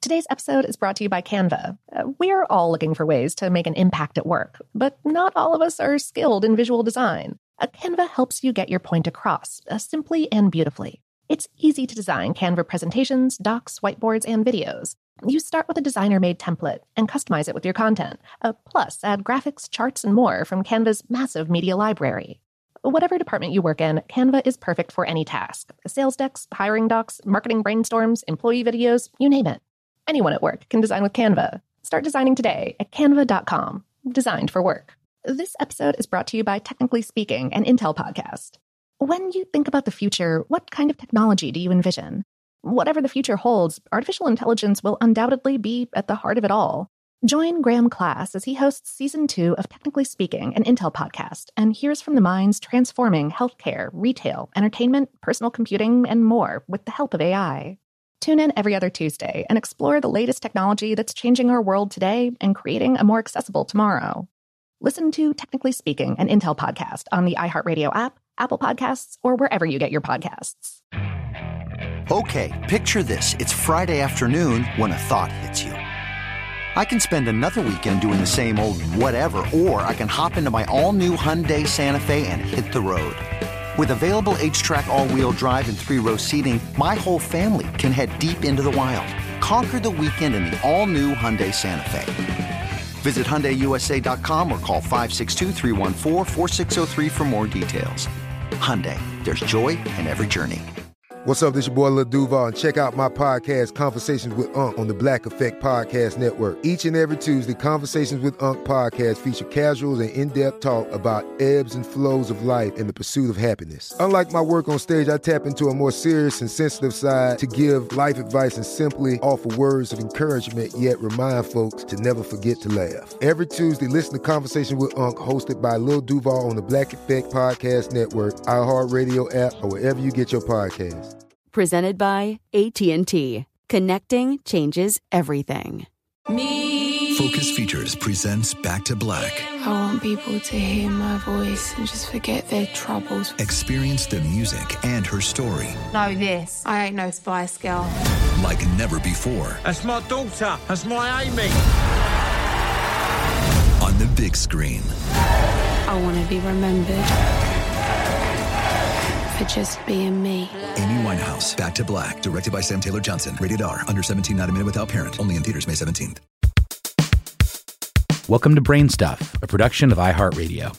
Today's episode is brought to you by Canva. We're all looking for ways to make an impact at work, but not all of us are skilled in visual design. Canva helps you get your point across, simply and beautifully. It's easy to design Canva presentations, docs, whiteboards, and videos. You start with a designer-made template and customize it with your content. Plus, add graphics, charts, and more from Canva's massive media library. Whatever department you work in, Canva is perfect for any task. Sales decks, hiring docs, marketing brainstorms, employee videos, you name it. Anyone at work can design with Canva. Start designing today at canva.com. Designed for work. This episode is brought to you by Technically Speaking, an Intel podcast. When you think about the future, what kind of technology do you envision? Whatever the future holds, artificial intelligence will undoubtedly be at the heart of it all. Join Graham Class as he hosts Season 2 of Technically Speaking, an Intel podcast, and hears from the minds transforming healthcare, retail, entertainment, personal computing, and more with the help of AI. Tune in every other Tuesday and explore the latest technology that's changing our world today and creating a more accessible tomorrow. Listen to Technically Speaking, an Intel podcast on the iHeartRadio app, Apple Podcasts, or wherever you get your podcasts. Okay, picture this. It's Friday afternoon when a thought hits you. I can spend another weekend doing the same old whatever, or I can hop into my all-new Hyundai Santa Fe and hit the road. With available H-Track all-wheel drive and 3-row seating, my whole family can head deep into the wild. Conquer the weekend in the all-new Hyundai Santa Fe. Visit HyundaiUSA.com or call 562-314-4603 for more details. Hyundai, there's joy in every journey. What's up, this your boy Lil Duval, and check out my podcast, Conversations with Unc, on the Black Effect Podcast Network. Each and every Tuesday, Conversations with Unc podcast feature casuals and in-depth talk about ebbs and flows of life and the pursuit of happiness. Unlike my work on stage, I tap into a more serious and sensitive side to give life advice and simply offer words of encouragement, yet remind folks to never forget to laugh. Every Tuesday, listen to Conversations with Unc, hosted by Lil Duval on the Black Effect Podcast Network, iHeartRadio app, or wherever you get your podcasts. Presented by AT&T. Connecting changes everything. Focus Features presents Back to Black. I want people to hear my voice and just forget their troubles. Experience the music and her story. Know this, I ain't no Spice Girl. Like never before. That's my daughter. That's my Amy. On the big screen. I want to be remembered for just being me. Amy Winehouse, Back to Black, directed by Sam Taylor Johnson. Rated R, under 17, not a minute without parent. Only in theaters May 17th. Welcome to Brain Stuff, a production of iHeartRadio.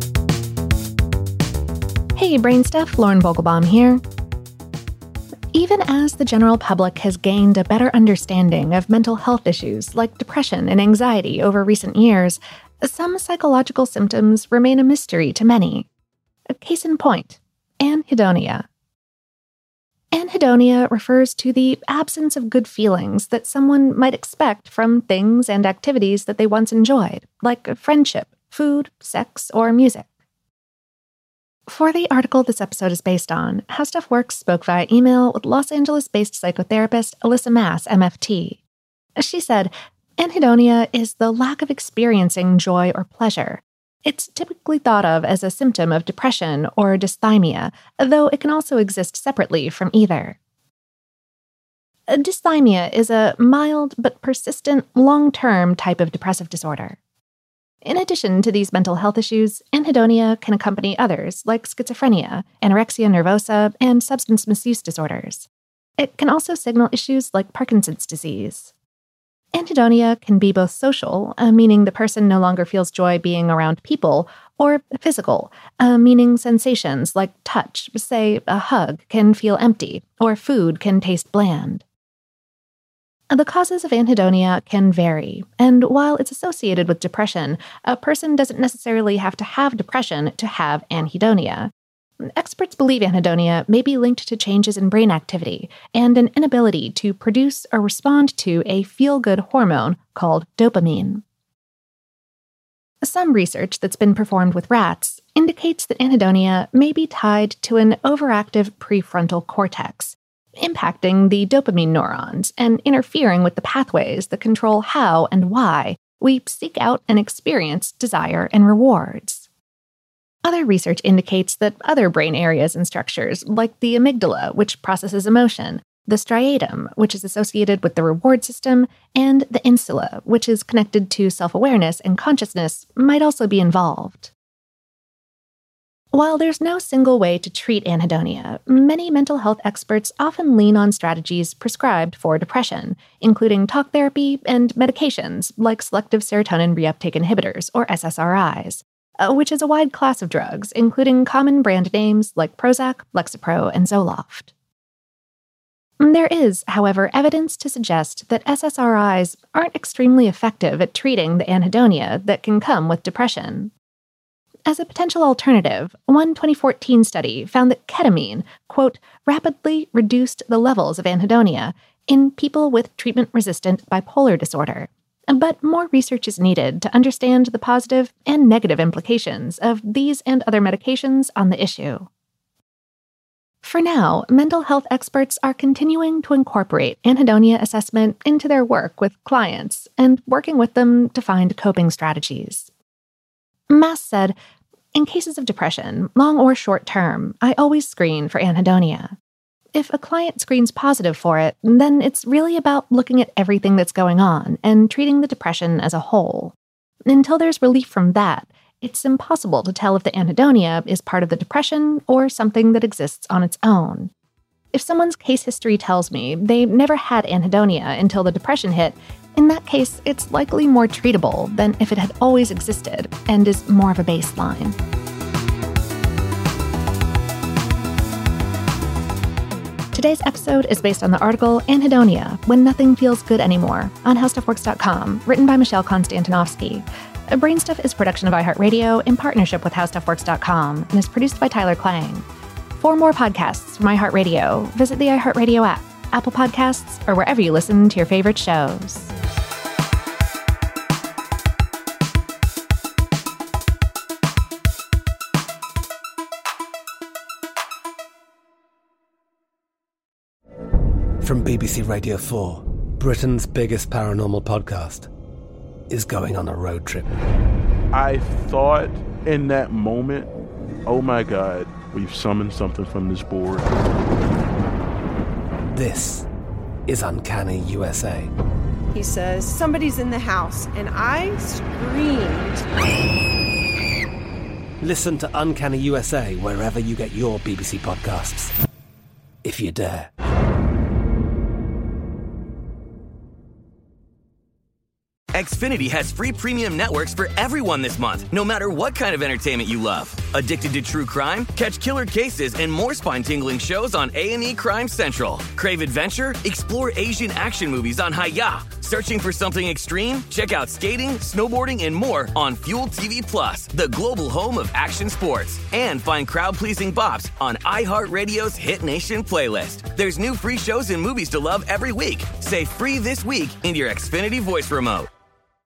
Hey, Brain Stuff, Lauren Vogelbaum here. Even as the general public has gained a better understanding of mental health issues like depression and anxiety over recent years, some psychological symptoms remain a mystery to many. A case in point, anhedonia. Anhedonia refers to the absence of good feelings that someone might expect from things and activities that they once enjoyed, like friendship, food, sex, or music. For the article this episode is based on, How Stuff Works spoke via email with Los Angeles-based psychotherapist Alyssa Mass, MFT. She said, anhedonia is the lack of experiencing joy or pleasure. It's typically thought of as a symptom of depression or dysthymia, though it can also exist separately from either. Dysthymia is a mild but persistent, long-term type of depressive disorder. In addition to these mental health issues, anhedonia can accompany others like schizophrenia, anorexia nervosa, and substance misuse disorders. It can also signal issues like Parkinson's disease. Anhedonia can be both social, meaning the person no longer feels joy being around people, or physical, meaning sensations like touch, say a hug, can feel empty, or food can taste bland. The causes of anhedonia can vary, and while it's associated with depression, a person doesn't necessarily have to have depression to have anhedonia. Experts believe anhedonia may be linked to changes in brain activity and an inability to produce or respond to a feel-good hormone called dopamine. Some research that's been performed with rats indicates that anhedonia may be tied to an overactive prefrontal cortex, impacting the dopamine neurons and interfering with the pathways that control how and why we seek out and experience desire and rewards. Other research indicates that other brain areas and structures, like the amygdala, which processes emotion, the striatum, which is associated with the reward system, and the insula, which is connected to self-awareness and consciousness, might also be involved. While there's no single way to treat anhedonia, many mental health experts often lean on strategies prescribed for depression, including talk therapy and medications like selective serotonin reuptake inhibitors, or SSRIs, which is a wide class of drugs, including common brand names like Prozac, Lexapro, and Zoloft. There is, however, evidence to suggest that SSRIs aren't extremely effective at treating the anhedonia that can come with depression. As a potential alternative, one 2014 study found that ketamine, quote, rapidly reduced the levels of anhedonia in people with treatment-resistant bipolar disorder. But more research is needed to understand the positive and negative implications of these and other medications on the issue. For now, mental health experts are continuing to incorporate anhedonia assessment into their work with clients and working with them to find coping strategies. Mass said, "In cases of depression, long or short term, I always screen for anhedonia. If a client screens positive for it, then it's really about looking at everything that's going on and treating the depression as a whole. Until there's relief from that, it's impossible to tell if the anhedonia is part of the depression or something that exists on its own. If someone's case history tells me they never had anhedonia until the depression hit, in that case, it's likely more treatable than if it had always existed and is more of a baseline." Today's episode is based on the article Anhedonia, When Nothing Feels Good Anymore on HowStuffWorks.com, written by Michelle Konstantinovsky. Brainstuff is a production of iHeartRadio in partnership with HowStuffWorks.com and is produced by Tyler Klang. For more podcasts from iHeartRadio, visit the iHeartRadio app, Apple Podcasts, or wherever you listen to your favorite shows. From BBC Radio 4, Britain's biggest paranormal podcast is going on a road trip. I thought in that moment, oh my God, we've summoned something from this board. This is Uncanny USA. He says, somebody's in the house, and I screamed. Listen to Uncanny USA wherever you get your BBC podcasts, if you dare. Xfinity has free premium networks for everyone this month, no matter what kind of entertainment you love. Addicted to true crime? Catch killer cases and more spine-tingling shows on A&E Crime Central. Crave adventure? Explore Asian action movies on Hi-Ya. Searching for something extreme? Check out skating, snowboarding, and more on Fuel TV Plus, the global home of action sports. And find crowd-pleasing bops on iHeartRadio's Hit Nation playlist. There's new free shows and movies to love every week. Say free this week in your Xfinity voice remote.